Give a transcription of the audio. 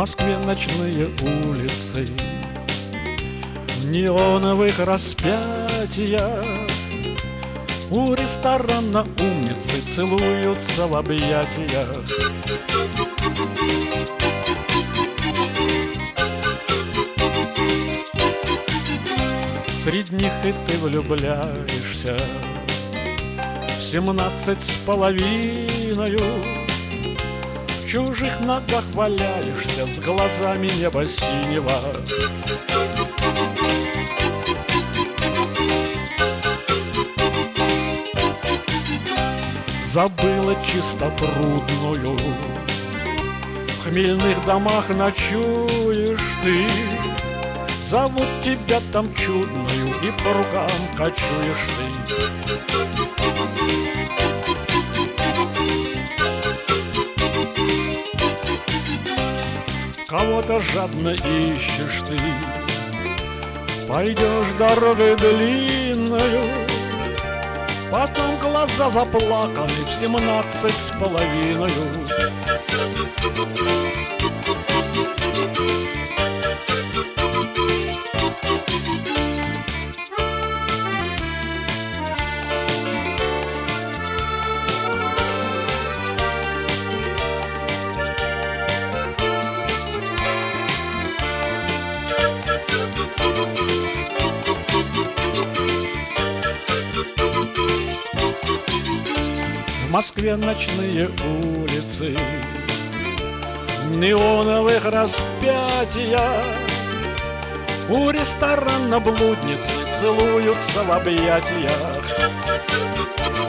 Москве ночные улицы, неоновых распятия. У ресторана умницы целуются в объятиях. Среди них и ты влюбляешься в 17,5. В чужих ногах валяешься с глазами неба синего. Забыла чистопрудную, в хмельных домах ночуешь ты. Зовут тебя там чудную, и по рукам кочуешь ты. Кого-то жадно ищешь ты, пойдешь дорогой длинною, потом глаза заплаканы в 17,5. В Москве ночные улицы, неоновых распятия. У ресторана блудницы целуются в объятиях.